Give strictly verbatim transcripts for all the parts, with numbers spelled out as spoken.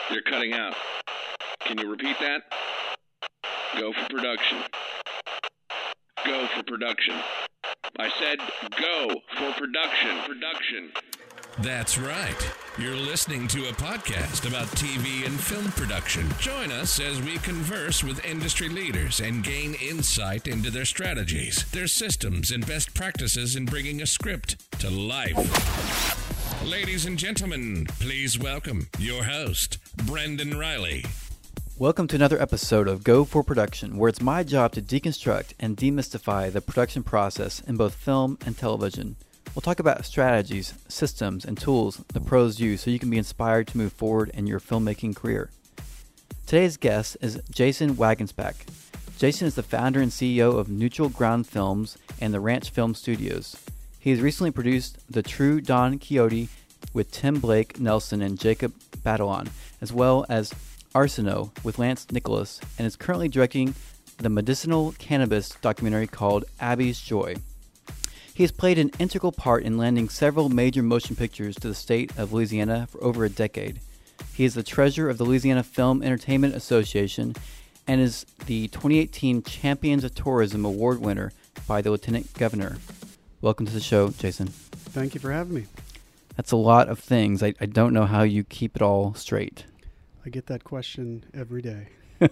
You're cutting out. Can you repeat that? Go for production. Go for production. I said go for production. Production. That's right. You're listening to a podcast about T V and film production. Join us as we converse with industry leaders and gain insight into their strategies, their systems, and best practices in bringing a script to life. Ladies and gentlemen, please welcome your host, Brendan Riley. Welcome to another episode of Go for Production, where it's my job to deconstruct and demystify the production process in both film and television. We'll talk about strategies, systems, and tools the pros use so you can be inspired to move forward in your filmmaking career. Today's guest is Jason Wagensbeck. Jason is the founder and C E O of Neutral Ground Films and the Ranch Film Studios. He has recently produced The True Don Quixote with Tim Blake Nelson and Jacob Batalon, as well as Arsino with Lance Nicholas, and is currently directing the medicinal cannabis documentary called Abby's Joy. He has played an integral part in landing several major motion pictures to the state of Louisiana for over a decade. He is the treasurer of the Louisiana Film Entertainment Association and is the twenty eighteen Champions of Tourism Award winner by the Lieutenant Governor. Welcome to the show, Jason. Thank you for having me. That's a lot of things. I, I don't know how you keep it all straight. I get that question every day.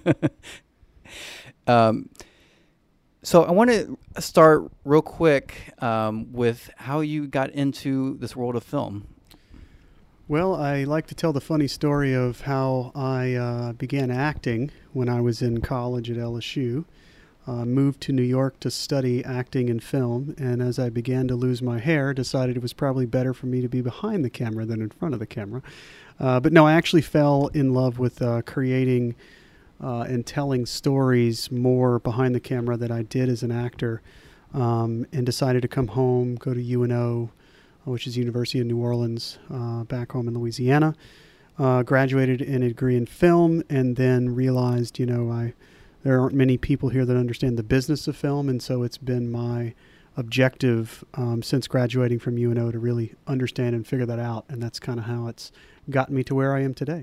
um, so I want to start real quick um, with how you got into this world of film. Well, I like to tell the funny story of how I uh, began acting when I was in college at L S U. Uh, moved to New York to study acting and film, and as I began to lose my hair, decided it was probably better for me to be behind the camera than in front of the camera. Uh, but no, I actually fell in love with uh, creating uh, and telling stories more behind the camera than I did as an actor, um, and decided to come home, go to U N O, which is University of New Orleans, uh, back home in Louisiana. Uh, graduated in a degree in film, and then realized, you know, I there aren't many people here that understand the business of film, and so it's been my objective um, since graduating from U N O to really understand and figure that out, and that's kind of how it's gotten me to where I am today.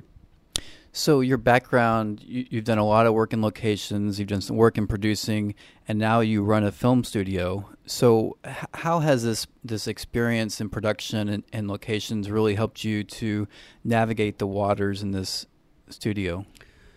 So your background, you, you've done a lot of work in locations, you've done some work in producing, and now you run a film studio. So h- how has this this experience in production and, and locations really helped you to navigate the waters in this studio?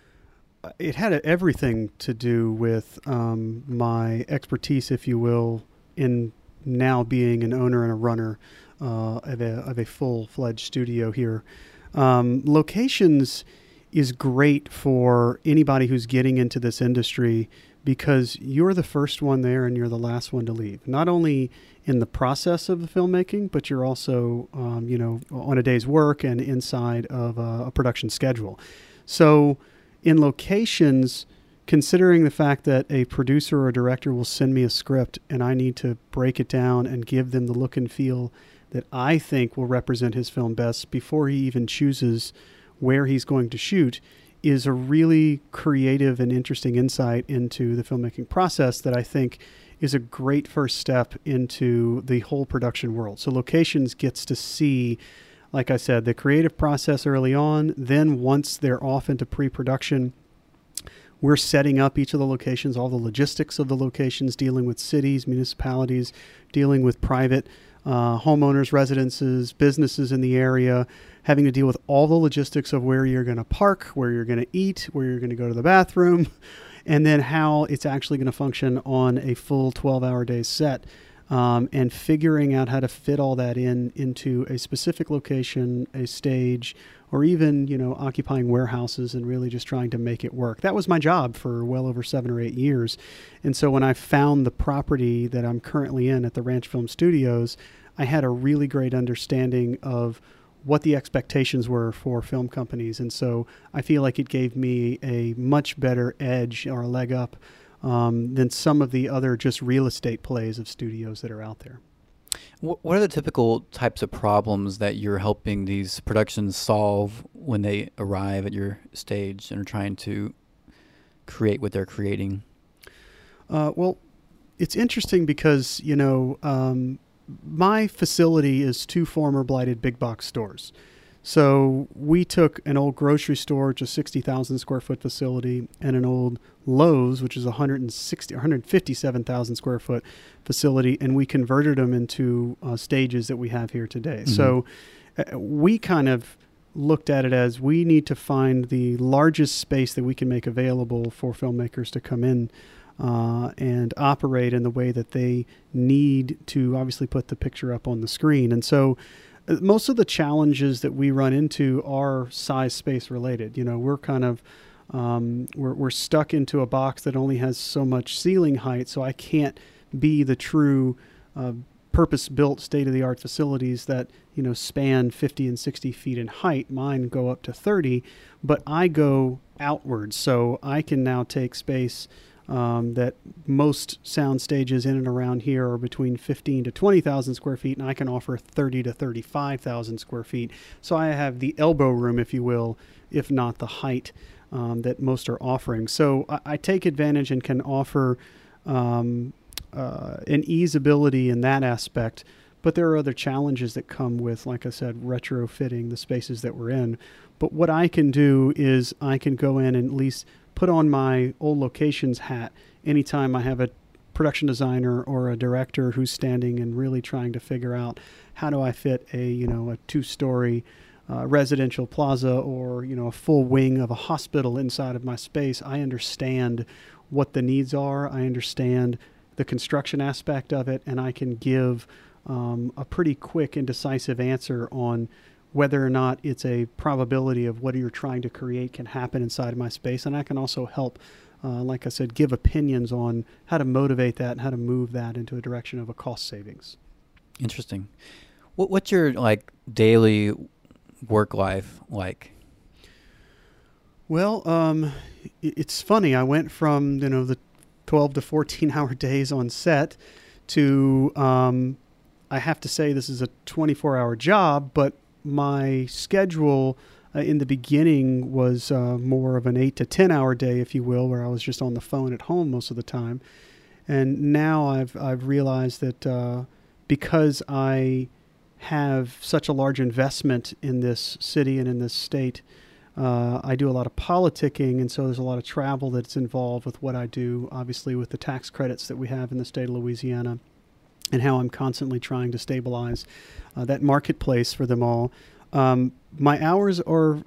It had everything to do with um, my expertise, if you will, in now being an owner and a runner uh, of a, of a full-fledged studio here. Um, locations is great for anybody who's getting into this industry because you're the first one there and you're the last one to leave. Not only in the process of the filmmaking, but you're also, um, you know, on a day's work and inside of a, a production schedule. So in locations, considering the fact that a producer or a director will send me a script and I need to break it down and give them the look and feel that I think will represent his film best before he even chooses where he's going to shoot, is a really creative and interesting insight into the filmmaking process that I think is a great first step into the whole production world. So locations gets to see, like I said, the creative process early on. Then once they're off into pre-production, we're setting up each of the locations, all the logistics of the locations, dealing with cities, municipalities, dealing with private uh, homeowners, residences, businesses in the area, having to deal with all the logistics of where you're going to park, where you're going to eat, where you're going to go to the bathroom, and then how it's actually going to function on a full twelve-hour day set. Um, and figuring out how to fit all that in into a specific location, a stage, or even, you know, occupying warehouses and really just trying to make it work. That was my job for well over seven or eight years. And so when I found the property that I'm currently in at the Ranch Film Studios, I had a really great understanding of what the expectations were for film companies. And so I feel like it gave me a much better edge or a leg up Um, than some of the other just real estate plays of studios that are out there. What are the typical types of problems that you're helping these productions solve when they arrive at your stage and are trying to create what they're creating? Uh, well, it's interesting because, you know, um, my facility is two former blighted big box stores. So we took an old grocery store, which is a sixty thousand square foot facility, and an old Lowe's, which is a one hundred sixty, one hundred fifty-seven thousand square foot facility, and we converted them into uh, stages that we have here today. Mm-hmm. So uh, we kind of looked at it as we need to find the largest space that we can make available for filmmakers to come in uh, and operate in the way that they need to obviously put the picture up on the screen. And so uh, most of the challenges that we run into are size space related. You know, we're kind of um, we're, we're stuck into a box that only has so much ceiling height, so I can't be the true uh, purpose-built state-of-the-art facilities that, you know, span fifty and sixty feet in height. Mine go up to thirty, but I go outwards, so I can now take space um, that most sound stages in and around here are between fifteen to twenty thousand square feet, and I can offer thirty to thirty-five thousand square feet. So I have the elbow room, if you will, if not the height um, that most are offering. So I, I take advantage and can offer um, Uh, an easeability in that aspect, but there are other challenges that come with, like I said, retrofitting the spaces that we're in. But what I can do is I can go in and at least put on my old locations hat anytime I have a production designer or a director who's standing and really trying to figure out how do I fit a, you know, a two-story uh, residential plaza or, you know, a full wing of a hospital inside of my space. I understand what the needs are. I understand the construction aspect of it, and I can give um, a pretty quick and decisive answer on whether or not it's a probability of what you're trying to create can happen inside of my space. And I can also help, uh, like I said, give opinions on how to motivate that and how to move that into a direction of a cost savings. Interesting. What, what's your like daily work life like? Well, um, it's funny. I went from, you know, the twelve to fourteen hour days on set to, um, I have to say this is a twenty-four hour job, but my schedule uh, in the beginning was uh, more of an eight to ten hour day, if you will, where I was just on the phone at home most of the time. And now I've, I've realized that uh, because I have such a large investment in this city and in this state, Uh, I do a lot of politicking, and so there's a lot of travel that's involved with what I do, obviously with the tax credits that we have in the state of Louisiana and how I'm constantly trying to stabilize uh, that marketplace for them all. Um, my hours are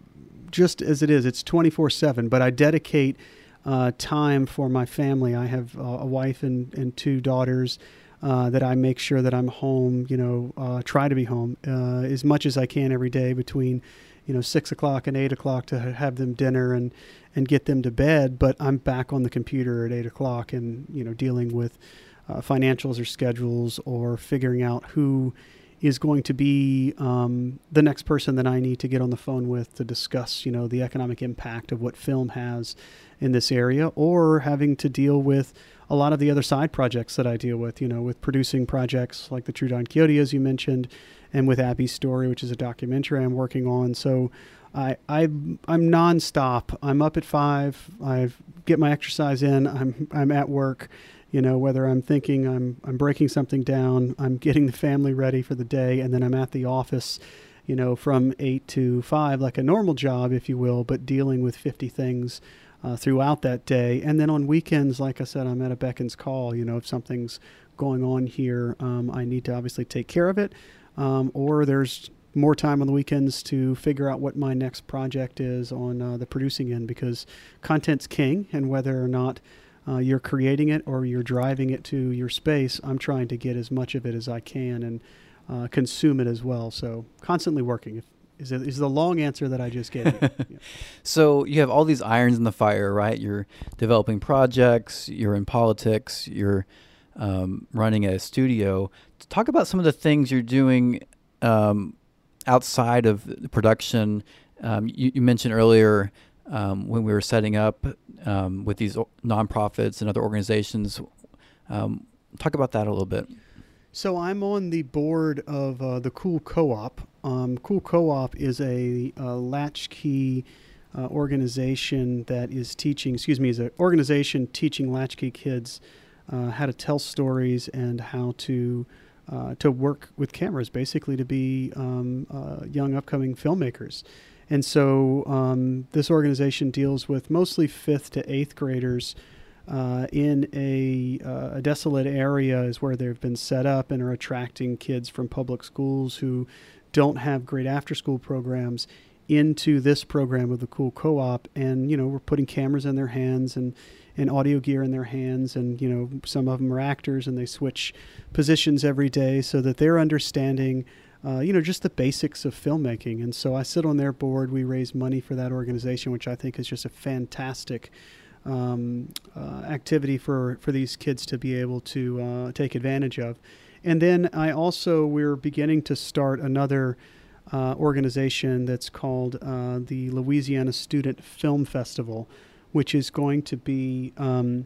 just as it is. It's twenty-four seven, but I dedicate uh, time for my family. I have uh, a wife and, and two daughters uh, that I make sure that I'm home, you know, uh, try to be home uh, as much as I can every day between you know, six o'clock and eight o'clock to have them dinner and, and get them to bed. But I'm back on the computer at eight o'clock and, you know, dealing with uh, financials or schedules or figuring out who is going to be um, the next person that I need to get on the phone with to discuss, you know, the economic impact of what film has in this area, or having to deal with a lot of the other side projects that I deal with, you know, with producing projects like the True Don Quixote, as you mentioned, and with Abby's Story, which is a documentary I'm working on. So I, I, I'm nonstop. I'm up at five. I get my exercise in. I'm, I'm at work. You know, whether I'm thinking I'm, I'm breaking something down, I'm getting the family ready for the day, and then I'm at the office, you know, from eight to five, like a normal job, if you will, but dealing with fifty things uh, throughout that day. And then on weekends, like I said, I'm at a beckons call. You know, if something's going on here, um, I need to obviously take care of it. Um, or there's more time on the weekends to figure out what my next project is on uh, the producing end, because content's king, and whether or not uh, you're creating it or you're driving it to your space, I'm trying to get as much of it as I can and uh, consume it as well. So constantly working if, is, is the long answer that I just gave you. Yeah. So you have all these irons in the fire, right? You're developing projects, you're in politics, you're um, running a studio. Talk about some of the things you're doing um, outside of the production. Um, you, you mentioned earlier um, when we were setting up um, with these nonprofits and other organizations. Um, talk about that a little bit. So I'm on the board of uh, the Cool Co-op. Um, Cool Co-op is a, a latchkey uh, organization that is teaching, excuse me, is an organization teaching latchkey kids uh, how to tell stories and how to uh, to work with cameras, basically to be um, uh, young upcoming filmmakers. And so um, this organization deals with mostly fifth to eighth graders uh, in a, uh, a desolate area is where they've been set up and are attracting kids from public schools who don't have great after-school programs into this program of the Cool Co-op. And, you know, we're putting cameras in their hands and, and audio gear in their hands. And, you know, some of them are actors and they switch positions every day so that they're understanding Uh, you know, just the basics of filmmaking. And so I sit on their board. We raise money for that organization, which I think is just a fantastic um, uh, activity for, for these kids to be able to uh, take advantage of. And then I also, we're beginning to start another uh, organization that's called uh, the Louisiana Student Film Festival, which is going to be um,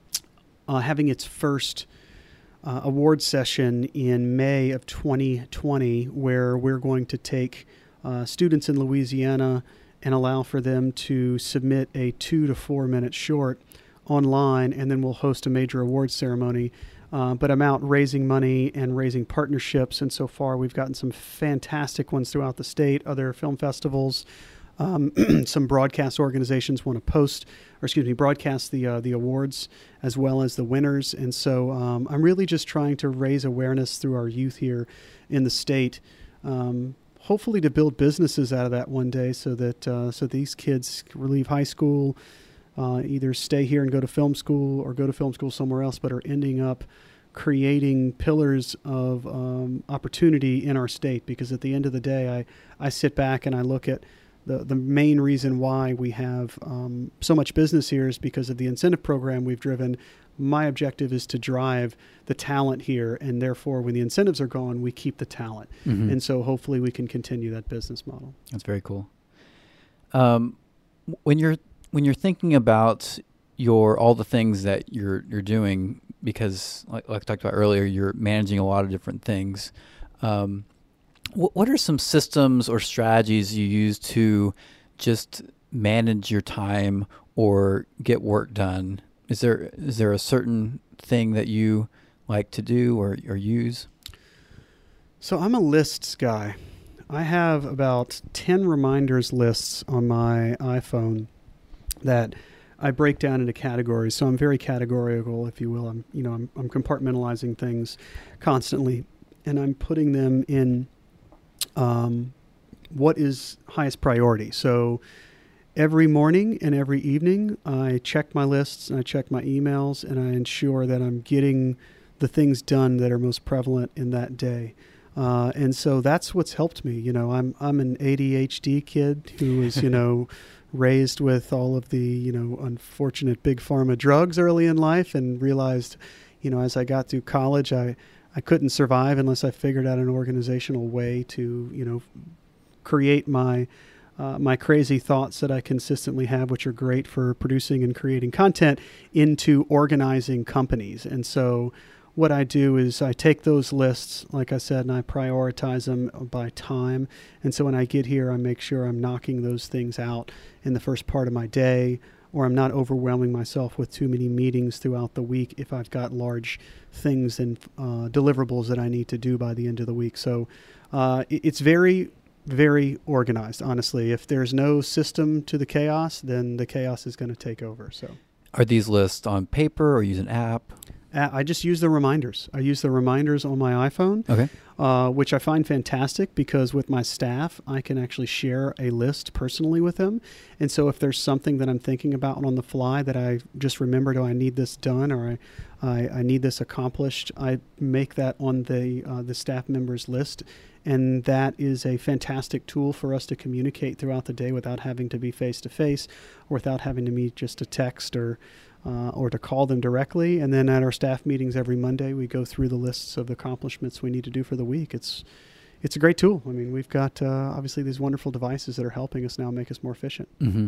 uh, having its first Uh, award session in May of twenty twenty, where we're going to take uh, students in Louisiana and allow for them to submit a two to four minute short online, and then we'll host a major awards ceremony. Uh, but I'm out raising money and raising partnerships, and so far we've gotten some fantastic ones throughout the state, other film festivals. Um, some broadcast organizations want to post, or excuse me, broadcast the uh, the awards as well as the winners. And so um, I'm really just trying to raise awareness through our youth here in the state, um, hopefully to build businesses out of that one day so that uh, so these kids leave high school, uh, either stay here and go to film school or go to film school somewhere else, but are ending up creating pillars of um, opportunity in our state. Because at the end of the day, I, I sit back and I look at The, the main reason why we have um, so much business here is because of the incentive program we've driven. My objective is to drive the talent here, and therefore when the incentives are gone, we keep the talent. Mm-hmm. And so hopefully we can continue that business model. That's very cool. Um, when you're when you're thinking about your all the things that you're you're doing, because like, like I talked about earlier, you're managing a lot of different things. Um, What are some systems or strategies you use to just manage your time or get work done? Is there is there a certain thing that you like to do or, or use? So I'm a lists guy. I have about ten reminders lists on my iPhone that I break down into categories. So I'm very categorical, if you will. I'm you know I'm, I'm compartmentalizing things constantly, and I'm putting them in Um, what is highest priority. So every morning and every evening, I check my lists and I check my emails, and I ensure that I'm getting the things done that are most prevalent in that day. Uh, and so that's what's helped me. You know, I'm I'm an A D H D kid who was, you know, raised with all of the, you know, unfortunate big pharma drugs early in life, and realized, you know, as I got through college, I I couldn't survive unless I figured out an organizational way to, you know, create my uh, my crazy thoughts that I consistently have, which are great for producing and creating content, into organizing companies. And so what I do is I take those lists, like I said, and I prioritize them by time. And so when I get here, I make sure I'm knocking those things out in the first part of my day, or I'm not overwhelming myself with too many meetings throughout the week if I've got large things and uh, deliverables that I need to do by the end of the week. So uh, it, it's very, very organized, honestly. If there's no system to the chaos, then the chaos is going to take over. So, are these lists on paper or use an app? Uh, I just use the reminders. I use the reminders on my iPhone, okay. uh, which I find fantastic because with my staff, I can actually share a list personally with them. And so if there's something that I'm thinking about on the fly that I just remembered, oh, I need this done, or I, I, I need this accomplished, I make that on the uh, the staff members list. And that is a fantastic tool for us to communicate throughout the day without having to be face-to-face, or without having to meet just a text or Uh, or to call them directly. And then at our staff meetings every Monday, we go through the lists of the accomplishments we need to do for the week. It's it's a great tool. I mean, we've got uh, obviously these wonderful devices that are helping us now make us more efficient. Mm-hmm.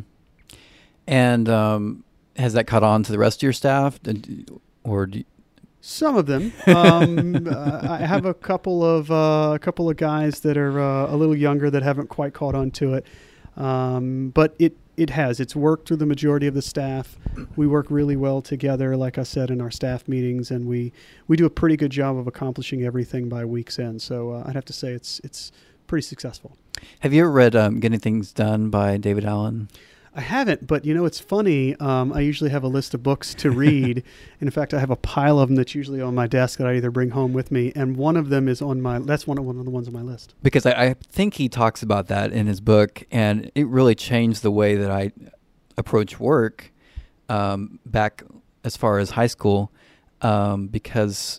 And um, has that caught on to the rest of your staff, or do you... Some of them. Um, uh, I have a couple of uh, a couple of guys that are uh, a little younger that haven't quite caught on to it. Um, but it it has. It's worked through the majority of the staff. We work really well together, like I said, in our staff meetings, and we, we do a pretty good job of accomplishing everything by week's end. So uh, I'd have to say it's it's pretty successful. Have you ever read um, Getting Things Done by David Allen? I haven't, but you know, it's funny. Um, I usually have a list of books to read. And in fact, I have a pile of them that's usually on my desk that I either bring home with me. And one of them is on my, that's one of, one of the ones on my list. Because I, I think he talks about that in his book, and it really changed the way that I approach work um, back as far as high school, um, because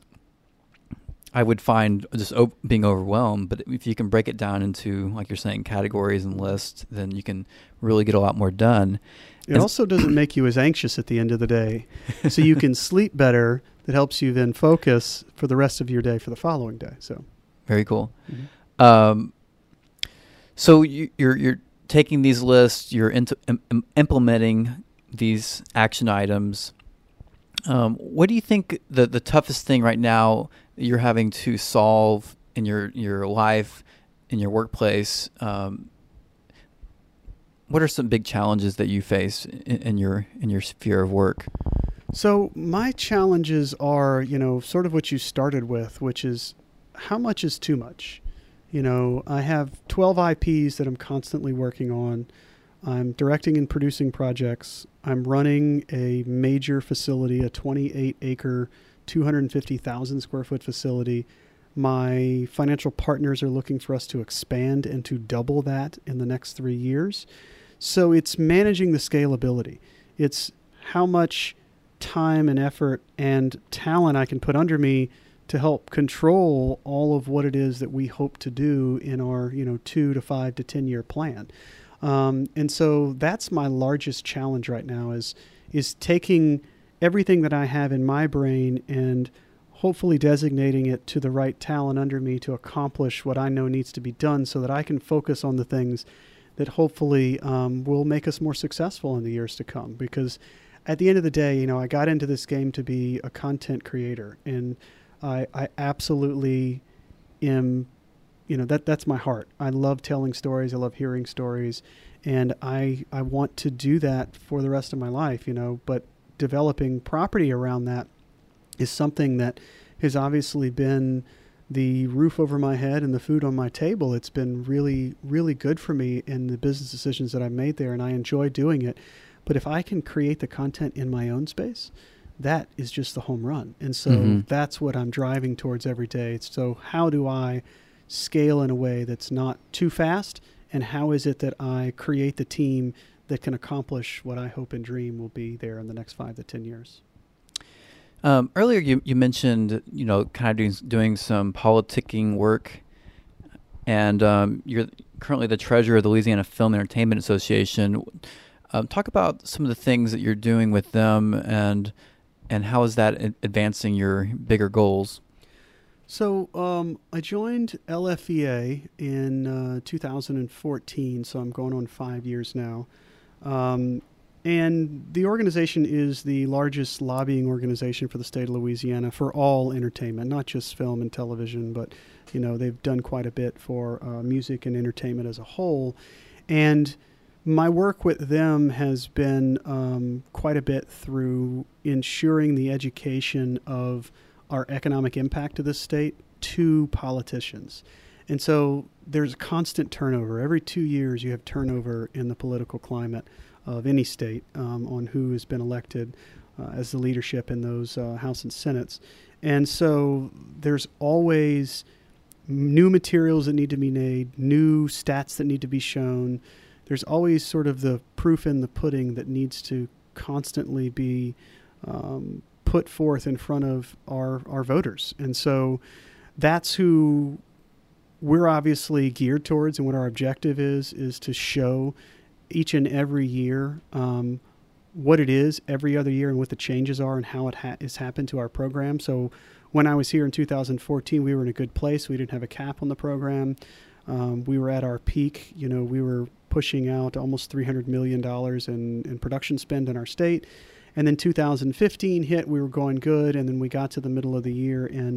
I would find just op- being overwhelmed. But if you can break it down into, like you're saying, categories and lists, then you can really get a lot more done. It and also doesn't make you as anxious at the end of the day. So you can sleep better. That helps you then focus for the rest of your day for the following day. So very cool. Mm-hmm. Um, so you, you're you're taking these lists, you're into, im- implementing these action items. Um, what do you think the the toughest thing right now that you're having to solve in your, your life, in your workplace? Um, what are some big challenges that you face in, in your in your sphere of work? So my challenges are, you know, sort of what you started with, which is how much is too much? You know, I have twelve I Ps that I'm constantly working on. I'm directing and producing projects. I'm running a major facility, a twenty-eight acre, two hundred fifty thousand square foot facility. My financial partners are looking for us to expand and to double that in the next three years. So it's managing the scalability. It's how much time and effort and talent I can put under me to help control all of what it is that we hope to do in our, you know, two to five to ten year plan. Um, and so that's my largest challenge right now is, is taking everything that I have in my brain and hopefully designating it to the right talent under me to accomplish what I know needs to be done so that I can focus on the things that hopefully um, will make us more successful in the years to come. Because at the end of the day, you know, I got into this game to be a content creator, and I, I absolutely am, you know, that that's my heart. I love telling stories. I love hearing stories, and I I want to do that for the rest of my life, you know, but developing property around that is something that has obviously been the roof over my head and the food on my table. It's been really, really good for me in the business decisions that I've made there, and I enjoy doing it. But if I can create the content in my own space, that is just the home run. And so mm-hmm. that's what I'm driving towards every day. So how do I scale in a way that's not too fast? And how is it that I create the team that can accomplish what I hope and dream will be there in the next five to ten years? Um, earlier you, you mentioned, you know, kind of doing, doing some politicking work, and um, you're currently the treasurer of the Louisiana Film Entertainment Association. Um, talk about some of the things that you're doing with them, and and how is that advancing your bigger goals? So um, I joined L F E A in uh, two thousand fourteen, so I'm going on five years now. Um, and the organization is the largest lobbying organization for the state of Louisiana for all entertainment, not just film and television, but, you know, they've done quite a bit for uh, music and entertainment as a whole. And my work with them has been um, quite a bit through ensuring the education of our economic impact to this state to politicians. And so there's a constant turnover. Every two years you have turnover in the political climate of any state um, on who has been elected uh, as the leadership in those uh, House and Senates. And so there's always new materials that need to be made, new stats that need to be shown. There's always sort of the proof in the pudding that needs to constantly be um, put forth in front of our, our voters. And so that's who we're obviously geared towards, and what our objective is, is to show each and every year um, what it is every other year and what the changes are and how it ha- has happened to our program. So when I was here in two thousand fourteen, we were in a good place. We didn't have a cap on the program. Um, we were at our peak. You know, we were pushing out almost three hundred million dollars in, in production spend in our state. And then two thousand fifteen hit, we were going good. And then we got to the middle of the year, and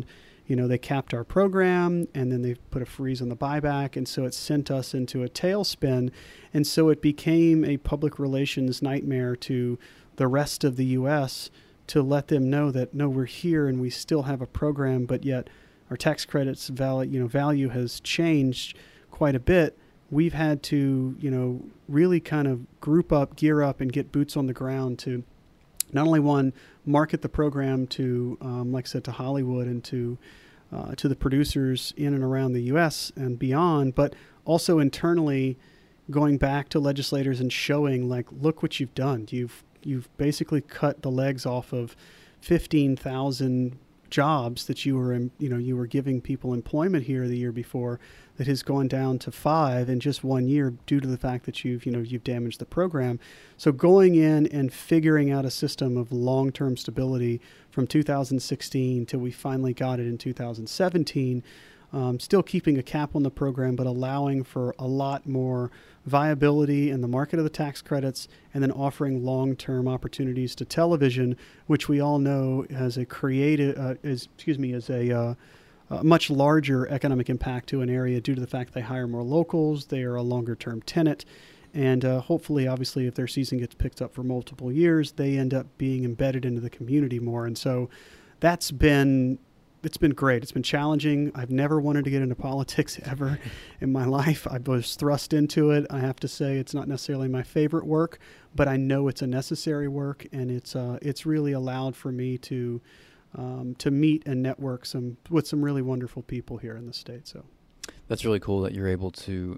you know, they capped our program and then they put a freeze on the buyback. And so it sent us into a tailspin. And so it became a public relations nightmare to the rest of the U S to let them know that, no, we're here and we still have a program, but yet our tax credits value, you know, value has changed quite a bit. We've had to, you know, really kind of group up, gear up, and get boots on the ground to not only one, market the program to, um, like I said, to Hollywood and to uh, to the producers in and around the U S and beyond, but also internally going back to legislators and showing, like, look what you've done. You've you've basically cut the legs off of fifteen thousand jobs that you were, you know, you were giving people employment here the year before, that has gone down to five in just one year due to the fact that you've, you know, you've damaged the program. So going in and figuring out a system of long-term stability from two thousand sixteen till we finally got it in two thousand seventeen, um, still keeping a cap on the program, but allowing for a lot more viability in the market of the tax credits, and then offering long-term opportunities to television, which we all know has a creative, uh, is, excuse me, is a uh, a much larger economic impact to an area due to the fact they hire more locals, they are a longer-term tenant, and uh, hopefully, obviously, if their season gets picked up for multiple years, they end up being embedded into the community more. And so that's been, it's been great. It's been challenging. I've never wanted to get into politics ever in my life. I was thrust into it. I have to say it's not necessarily my favorite work, but I know it's a necessary work, and it's uh, it's really allowed for me to Um, to meet and network some with some really wonderful people here in the state. So that's really cool that you're able to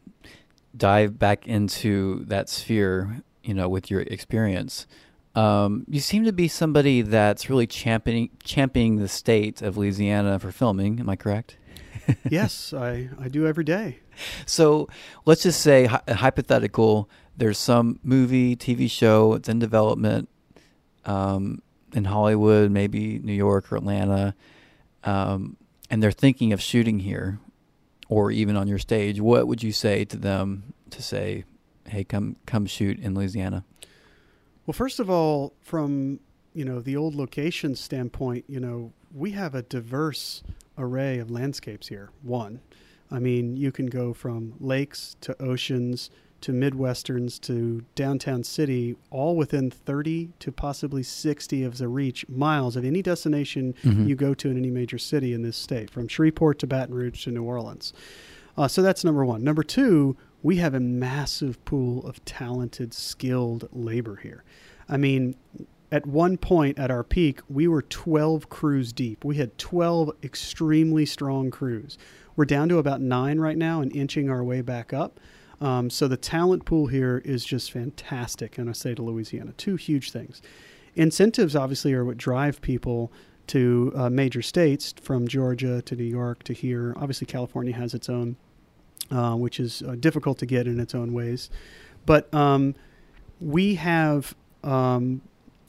dive back into that sphere, you know, with your experience. Um, you seem to be somebody that's really championing championing the state of Louisiana for filming. Am I correct? Yes, I, I do every day. So let's just say, hy- hypothetical, there's some movie, T V show, it's in development, um, in Hollywood, maybe New York or Atlanta, um, and they're thinking of shooting here or even on your stage. What would you say to them to say, hey, come come shoot in Louisiana? Well, first of all, from, you know, the old location standpoint, you know, we have a diverse array of landscapes here. One, I mean, you can go from lakes to oceans to Midwesterns to downtown city, all within thirty to possibly sixty of the reach miles of any destination mm-hmm. you go to in any major city in this state, from Shreveport to Baton Rouge to New Orleans. Uh, so that's number one. Number two, we have a massive pool of talented, skilled labor here. I mean, at one point at our peak, we were twelve crews deep. We had twelve extremely strong crews. We're down to about nine right now and inching our way back up. Um, so the talent pool here is just fantastic in the state of Louisiana. Two huge things. Incentives, obviously, are what drive people to uh, major states, from Georgia to New York to here. Obviously, California has its own, uh, which is uh, difficult to get in its own ways. But um, we have, um,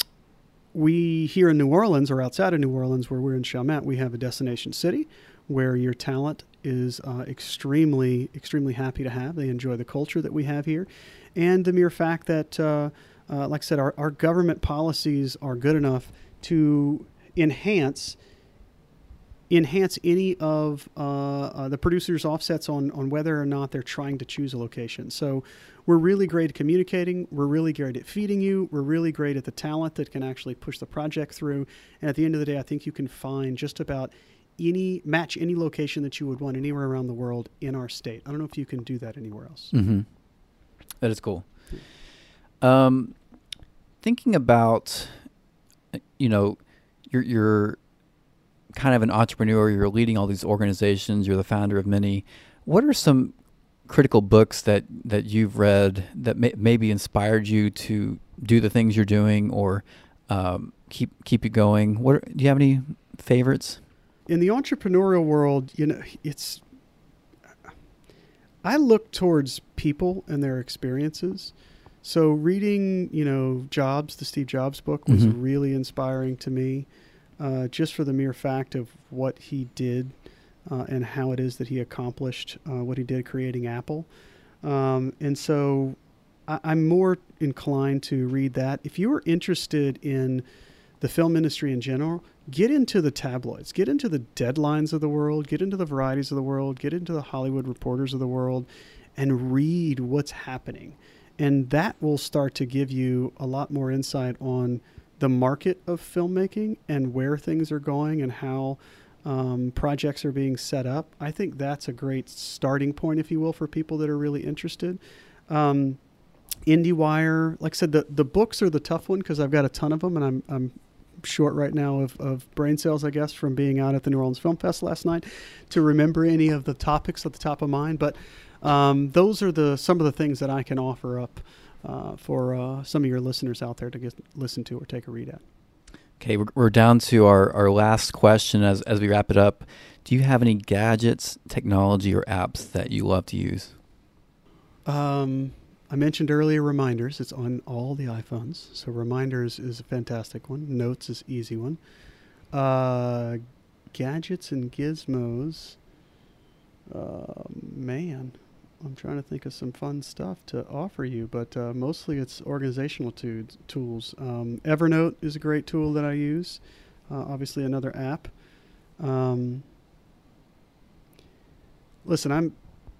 we here in New Orleans, or outside of New Orleans, where we're in Chalmette, we have a destination city where your talent is uh, extremely, extremely happy to have. They enjoy the culture that we have here. And the mere fact that, uh, uh, like I said, our, our government policies are good enough to enhance enhance any of uh, uh, the producers' offsets on, on whether or not they're trying to choose a location. So we're really great at communicating. We're really great at feeding you. We're really great at the talent that can actually push the project through. And at the end of the day, I think you can find just about any match any location that you would want anywhere around the world in our state. I don't know if you can do that anywhere else. Mm-hmm. That is cool. Um, thinking about, you know, you're, you're kind of an entrepreneur, you're leading all these organizations, you're the founder of many. What are some critical books that, that you've read that may, maybe inspired you to do the things you're doing, or um, keep keep you going? What are, do you have any favorites? In the entrepreneurial world, you know, it's, I look towards people and their experiences. So reading, you know, Jobs, the Steve Jobs book, was mm-hmm. really inspiring to me, uh, just for the mere fact of what he did uh, and how it is that he accomplished uh, what he did creating Apple. Um, and so I, I'm more inclined to read that. If you are interested in the film industry in general, get into the tabloids, get into the Deadlines of the world, get into the Varieties of the world, get into the Hollywood Reporters of the world, and read what's happening. And that will start to give you a lot more insight on the market of filmmaking and where things are going and how um, projects are being set up. I think that's a great starting point, if you will, for people that are really interested. Um, IndieWire, like I said, the, the books are the tough one because I've got a ton of them, and I'm I'm short right now of, of brain cells, I guess, from being out at the New Orleans Film Fest last night to remember any of the topics at the top of mind. But um, those are the some of the things that I can offer up uh, for uh, some of your listeners out there to get listen to or take a read at. Okay, we're, we're down to our, our last question as as we wrap it up. Do you have any gadgets, technology, or apps that you love to use? Um. I mentioned earlier Reminders. It's on all the iPhones. So Reminders is a fantastic one. Notes is easy one. Uh, gadgets and gizmos. Uh, man, I'm trying to think of some fun stuff to offer you, but uh, mostly it's organizational to- tools. Um, Evernote is a great tool that I use. Uh, obviously another app. Um, listen, I'm...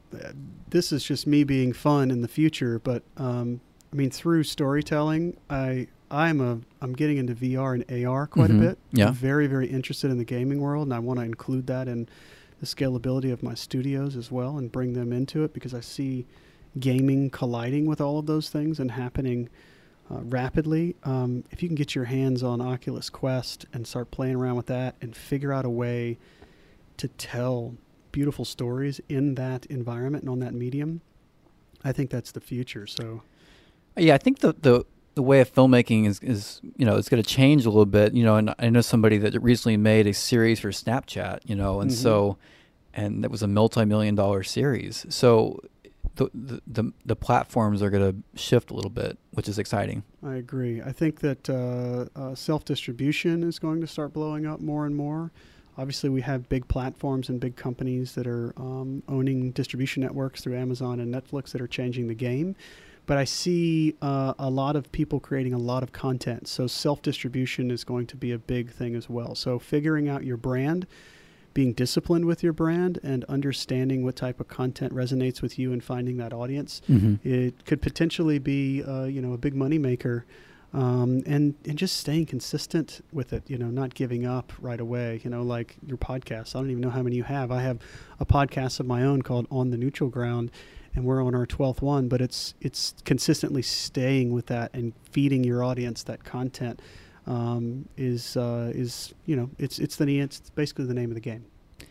This is just me being fun in the future, but um, I mean, through storytelling, I I'm a I'm getting into V R and A R quite mm-hmm. a bit. Yeah, I'm very very interested in the gaming world, and I want to include that in the scalability of my studios as well, and bring them into it because I see gaming colliding with all of those things and happening uh, rapidly. Um, if you can get your hands on Oculus Quest and start playing around with that and figure out a way to tell beautiful stories in that environment and on that medium, I think that's the future. So, yeah, I think the the, the way of filmmaking is, is you know it's going to change a little bit. You know, and I know somebody that recently made a series for Snapchat. You know, and mm-hmm. so, and that was a multi-million dollar series. So, the the the, the platforms are going to shift a little bit, which is exciting. I agree. I think that uh, uh, self-distribution is going to start blowing up more and more. Obviously, we have big platforms and big companies that are um, owning distribution networks through Amazon and Netflix that are changing the game. But I see uh, a lot of people creating a lot of content. So self-distribution is going to be a big thing as well. So figuring out your brand, being disciplined with your brand, and understanding what type of content resonates with you and finding that audience, mm-hmm. it could potentially be uh, you know, a big money maker. Um, and, and just staying consistent with it, you know, not giving up right away, you know, like your podcast. I don't even know how many you have. I have a podcast of my own called On the Neutral Ground, and we're on our twelfth one, but it's, it's consistently staying with that and feeding your audience that content, um, is, uh, is, you know, it's, it's the, it's basically the name of the game.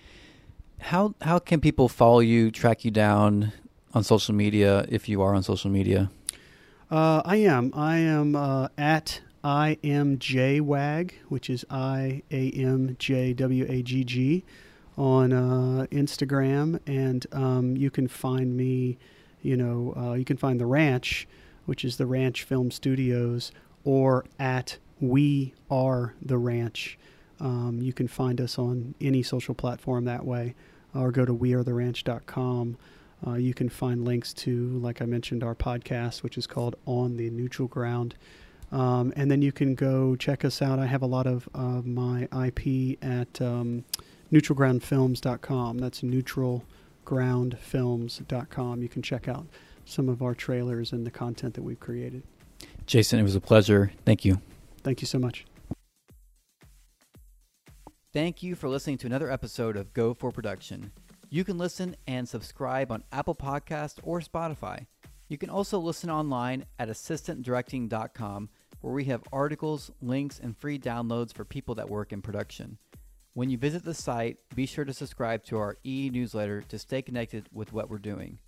How, how can people follow you, track you down on social media if you are on social media? Uh, I am. I am uh, at I am J Wag, which is I A M J W A G G, on uh, Instagram, and um, you can find me. You know, uh, you can find the Ranch, which is the Ranch Film Studios, or at We Are the Ranch. Um, you can find us on any social platform that way, or go to we are the ranch dot com. Uh, you can find links to, like I mentioned, our podcast, which is called On the Neutral Ground. Um, and then you can go check us out. I have a lot of uh, my I P at um, neutral ground films dot com. That's neutral ground films dot com. You can check out some of our trailers and the content that we've created. Jason, it was a pleasure. Thank you. Thank you so much. Thank you for listening to another episode of Go for Production. You can listen and subscribe on Apple Podcasts or Spotify. You can also listen online at assistant directing dot com, where we have articles, links, and free downloads for people that work in production. When you visit the site, be sure to subscribe to our e-newsletter to stay connected with what we're doing.